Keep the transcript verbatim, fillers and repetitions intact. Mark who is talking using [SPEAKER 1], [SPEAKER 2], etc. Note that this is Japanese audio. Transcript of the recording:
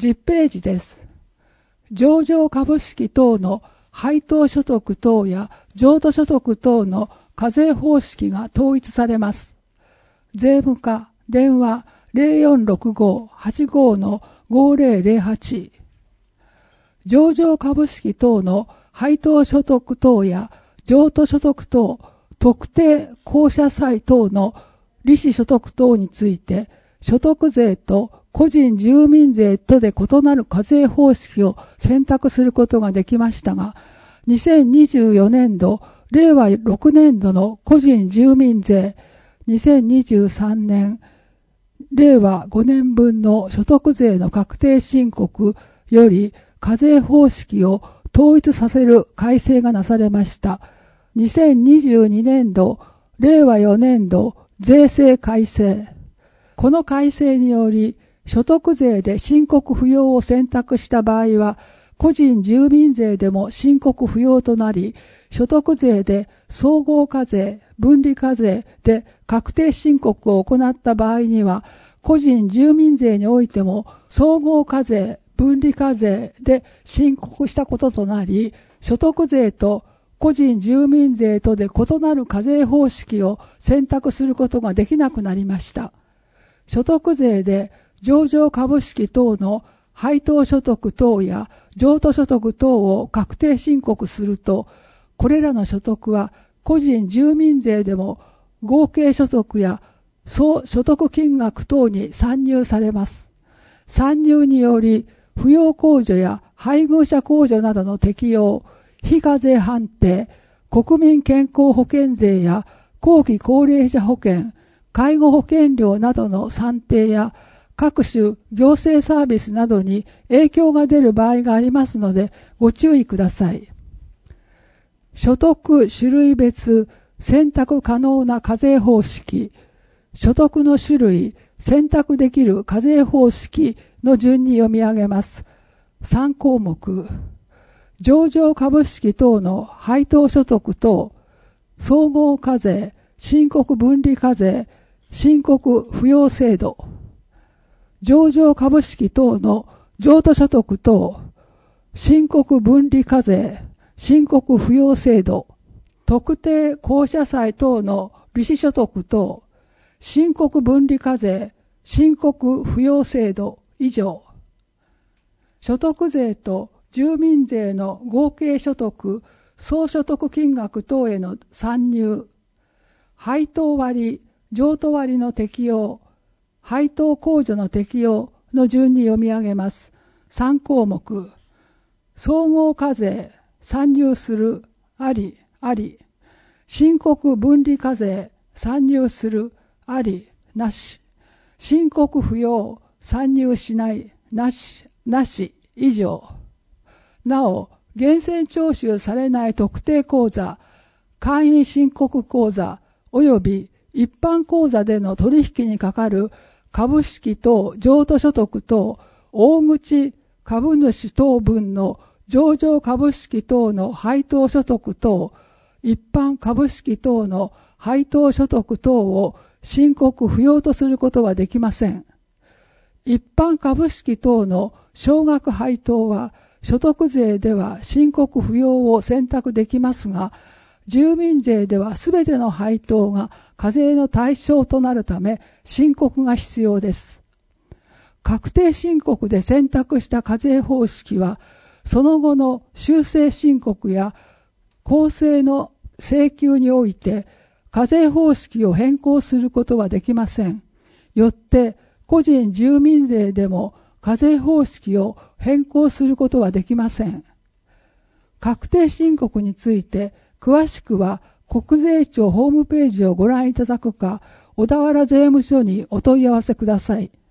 [SPEAKER 1] じゅっページです。上場株式等の配当所得等や譲渡所得等の課税方式が統一されます。税務課電話 ゼロよんろくご はちご のごぜろぜろはち。上場株式等の配当所得等や譲渡所得等、特定公社債等の利子所得等について、所得税と個人住民税とで異なる課税方式を選択することができましたが、にせんにじゅうよねんど、れいわろくねんどの個人住民税、にせんにじゅうさんねん、れいわごねんぶんの所得税の確定申告より課税方式を統一させる改正がなされました。にせんにじゅうにねんど、れいわよねんど税制改正。この改正により、所得税で申告不要を選択した場合は、個人住民税でも申告不要となり、所得税で総合課税、分離課税で確定申告を行った場合には、個人住民税においても総合課税、分離課税で申告したこととなり、所得税と個人住民税とで異なる課税方式を選択することができなくなりました。所得税で上場株式等の配当所得等や譲渡所得等を確定申告すると、これらの所得は個人住民税でも合計所得や総所得金額等に算入されます。算入により、扶養控除や配偶者控除などの適用、非課税判定、国民健康保険税や後期高齢者保険、介護保険料などの算定や各種行政サービスなどに影響が出る場合がありますのでご注意ください。所得種類別選択可能な課税方式、所得の種類選択できる課税方式の順に読み上げます。さんこうもく。上場株式等の配当所得等、総合課税、申告分離課税、申告扶養制度。上場株式等の譲渡所得等、申告分離課税、申告扶養制度、特定公社債等の利子所得等、申告分離課税、申告扶養制度以上。所得税と住民税の合計所得、総所得金額等への算入、配当割、譲渡割の適用、配当控除の適用の順に読み上げます。さんこうもく。総合課税、算入する、あり、あり。申告分離課税、算入する、あり、なし。申告不要、算入しない、なし、なし、以上。なお、源泉徴収されない特定口座、簡易申告口座、及び一般口座での取引にかかる株式等譲渡所得等大口株主等分の上場株式等の配当所得等一般株式等の配当所得等を申告不要とすることはできません。一般株式等の少額配当は所得税では申告不要を選択できますが、住民税ではすべての配当が課税の対象となるため申告が必要です。確定申告で選択した課税方式は、その後の修正申告や公正の請求において課税方式を変更することはできません。よって個人住民税でも課税方式を変更することはできません。確定申告について詳しくは国税庁ホームページをご覧いただくか、小田原税務署にお問い合わせください。